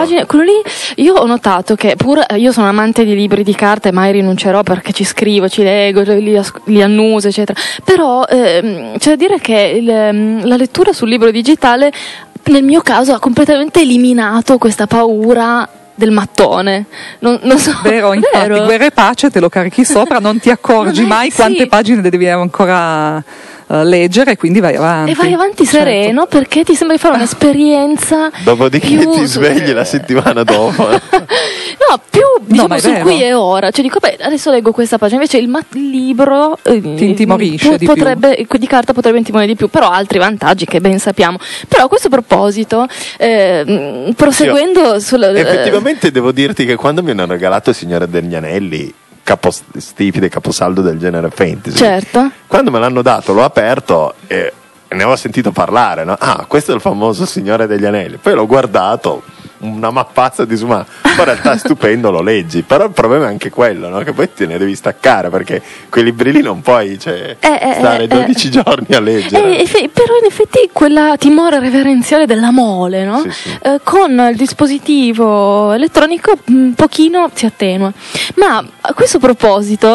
pagine, quello lì io ho notato che pur io sono amante di libri di carta e mai rinuncerò perché ci scrivo, ci leggo, li annuso eccetera, però c'è da dire che la lettura sul libro digitale nel mio caso ha completamente eliminato questa paura del mattone, non so. Vero, infatti, Guerra e Pace te lo carichi sopra, non ti accorgi mai quante pagine devi ancora leggere, quindi vai avanti. E vai avanti sereno, certo, perché ti sembra di fare un'esperienza. Dopodiché ti svegli la settimana dopo. No, più diciamo su qui e ora. Cioè dico, beh, adesso leggo questa pagina, invece il libro ti intimorisce di più. Di carta potrebbe intimorire di più, però ha altri vantaggi che ben sappiamo. Però a questo proposito, proseguendo effettivamente devo dirti che quando mi hanno regalato il Signore degli Anelli, stipite caposaldo del genere fantasy, certo, quando me l'hanno dato l'ho aperto e ne avevo sentito parlare, no? Ah, questo è il famoso Signore degli Anelli. Poi l'ho guardato, una mappazza di ma in realtà è stupendo, lo leggi, però il problema è anche quello, no? Che poi te ne devi staccare, perché quei libri lì non puoi stare 12 giorni a leggere. Però in effetti quella timore reverenziale della mole, no? Sì. Con il dispositivo elettronico un pochino si attenua. Ma a questo proposito